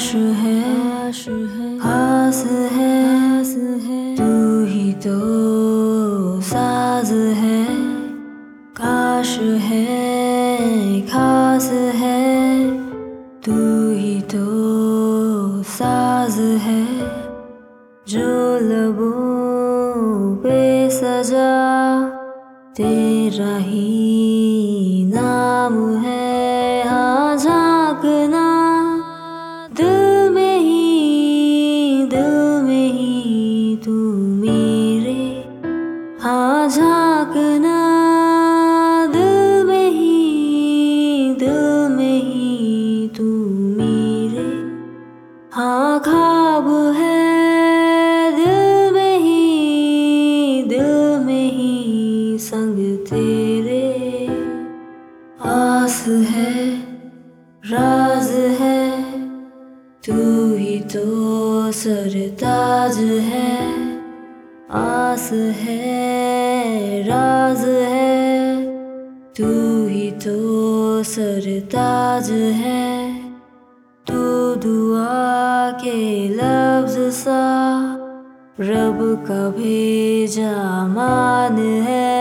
है खास है तू ही तो साज है। काश है खास है तू ही तो साज है। जो लबों पे सजा तेरा ही नाम है। हाँ झांकना दिल में ही तू मेरे। हाँ झांकना दिल में ही तू मेरे। हाँ ख्वाब है दिल में ही संग तेरे। आस है राज है तू ही तो सरताज है। आस है राज है तू ही तो सरताज है। तू दुआ के लफ्ज सा रब का भेजा मान है।